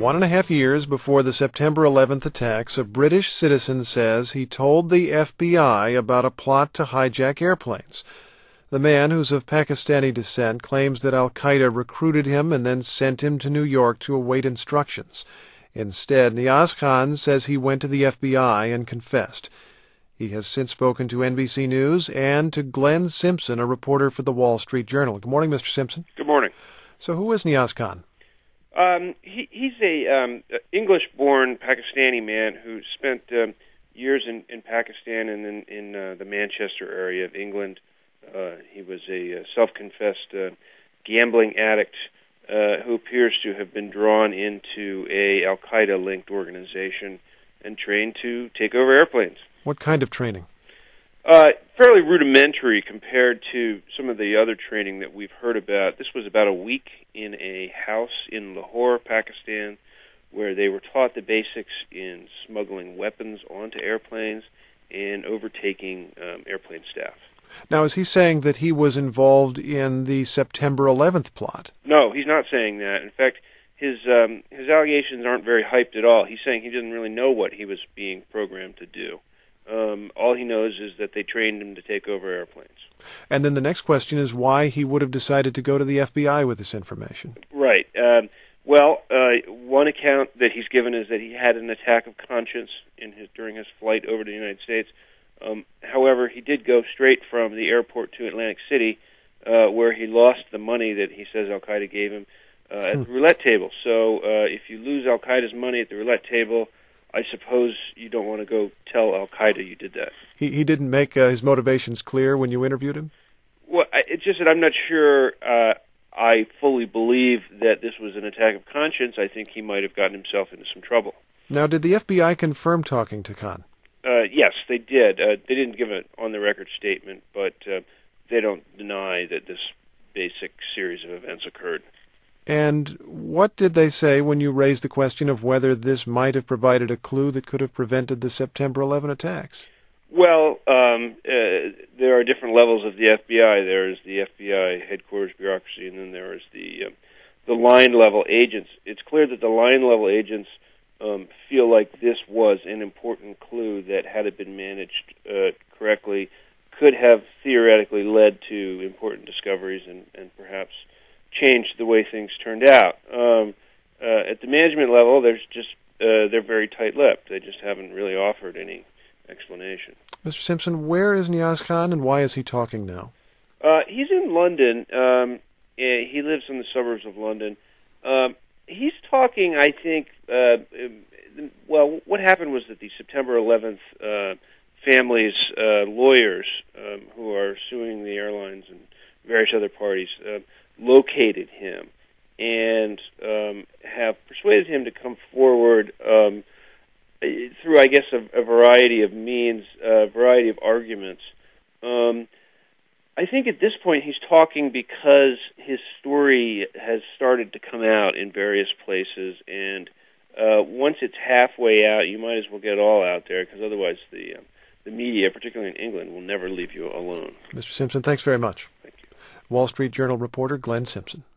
1.5 years before the September 11th attacks, a British citizen says he told the FBI about a plot to hijack airplanes. The man, who's of Pakistani descent, claims that al-Qaeda recruited him and then sent him to New York to await instructions. Instead, Niaz Khan says he went to the FBI and confessed. He has since spoken to NBC News and to Glenn Simpson, a reporter for the Wall Street Journal. Good morning, Mr. Simpson. Good morning. So who is Niaz Khan? He's a English-born Pakistani man who spent years in Pakistan and then in the Manchester area of England. He was a self-confessed gambling addict who appears to have been drawn into a al-Qaeda-linked organization and trained to take over airplanes. What kind of training? Fairly rudimentary compared to some of the other training that we've heard about. This was about a week in a house in Lahore, Pakistan, where they were taught the basics in smuggling weapons onto airplanes and overtaking airplane staff. Now, is he saying that he was involved in the September 11th plot? No, he's not saying that. In fact, his allegations aren't very hyped at all. He's saying he doesn't really know what he was being programmed to do. All he knows is that they trained him to take over airplanes. And then the next question is why he would have decided to go to the FBI with this information. Right. One account that he's given is that he had an attack of conscience during his flight over to the United States. However, he did go straight from the airport to Atlantic City, where he lost the money that he says al-Qaeda gave him at the roulette table. So if you lose al-Qaeda's money at the roulette table, I suppose you don't want to go tell al-Qaeda you did that. He didn't make his motivations clear when you interviewed him? Well, it's just that I'm not sure I fully believe that this was an attack of conscience. I think he might have gotten himself into some trouble. Now, did the FBI confirm talking to Khan? Yes, they did. They didn't give an on-the-record statement, but they don't deny that this basic series of events occurred. And what did they say when you raised the question of whether this might have provided a clue that could have prevented the September 11 attacks? Well, there are different levels of the FBI. There is the FBI headquarters bureaucracy, and then there is the line-level agents. It's clear that the line-level agents feel like this was an important clue that, had it been managed correctly, could have theoretically led to important discoveries and perhaps changed the way things turned out. At the management level, they're very tight-lipped. They just haven't really offered any explanation. Mr. Simpson, where is Niaz Khan and why is he talking now? He's in London. He lives in the suburbs of London. He's talking, I think, well, what happened was that the September 11th family's lawyers, who are suing the airlines and various other parties, located him and have persuaded him to come forward through, I guess, a variety of means, a variety of arguments. I think at this point he's talking because his story has started to come out in various places, and once it's halfway out, you might as well get it all out there, because otherwise the media, particularly in England, will never leave you alone. Mr. Simpson, thanks very much. Thank you. Wall Street Journal reporter Glenn Simpson.